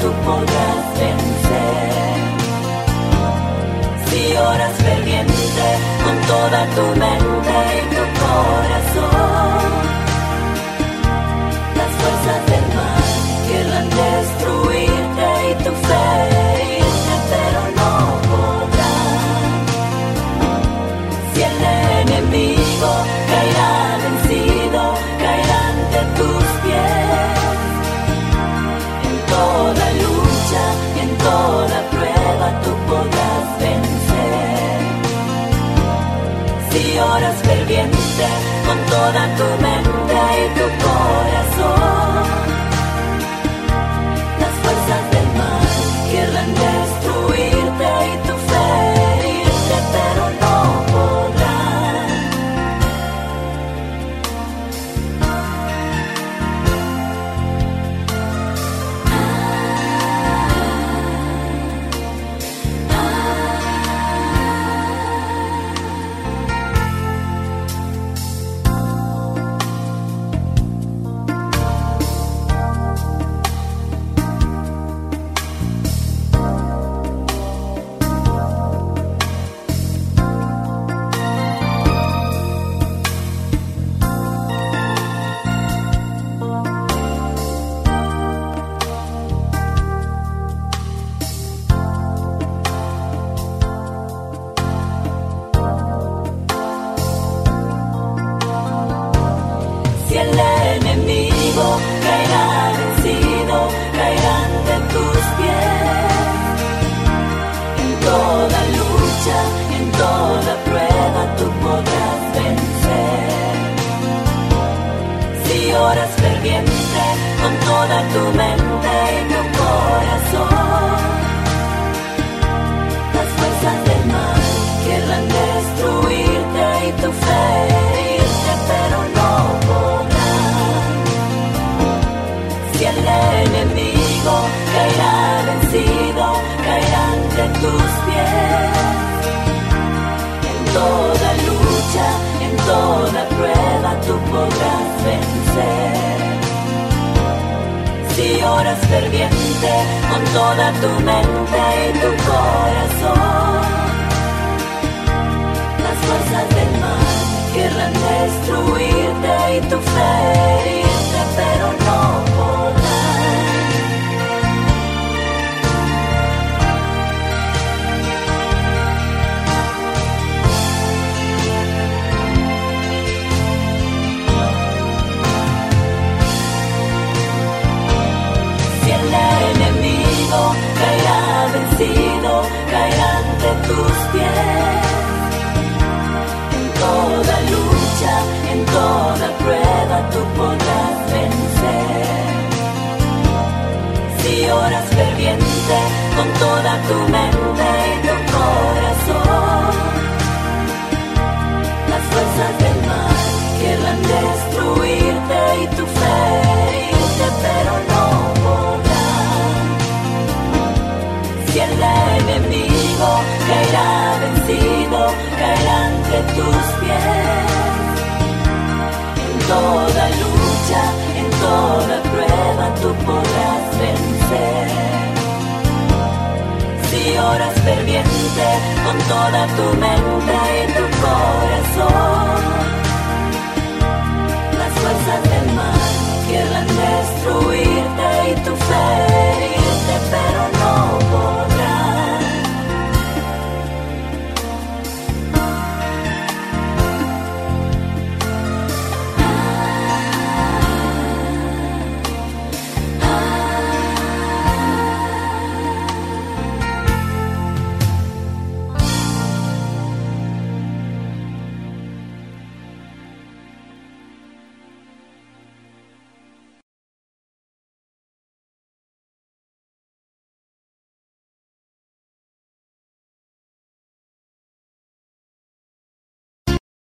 tú podrás vencer. Si oras ferviente con toda tu mente y tu corazón, las fuerzas del mal querrán destruirte y tu fe herirte, pero no podrán. Si el enemigo caerá vencido, caerá ante tus pies. En toda lucha y en toda prueba tú podrás vencer. Si oras ferviente con toda tu mente y tu corazón, las fuerzas del mal querrán destruirte y tu fe herirte, pero no podrán. Si el enemigo caerá vencido, caerá ante tus pies. En toda lucha, en toda prueba tú podrás vencer. Si oras ferviente con toda tu mente y tu corazón, las fuerzas del mal querrán destruirte y tu fe herirte, pero no podrán. Si el enemigo caerá vencido, caerá ante tus pies. En toda lucha, en toda prueba tú podrás vencer. Si oras ferviente con toda tu mente y tu corazón, las fuerzas del mal querrán destruirte y tu fe herirte, pero no podrán. Si el enemigo caerá vencido, caerá ante tus pies. En toda lucha, en toda prueba tú podrás vencer. Si oras ferviente con toda tu mente y tu corazón, las fuerzas del mal querrán destruirte y tu fe herirte, pero no podrán. Si el enemigo caerá vencido, caerá ante tus pies. En toda lucha, en toda prueba tú podrás vencer. Si oras ferviente con toda tu mente y tu corazón,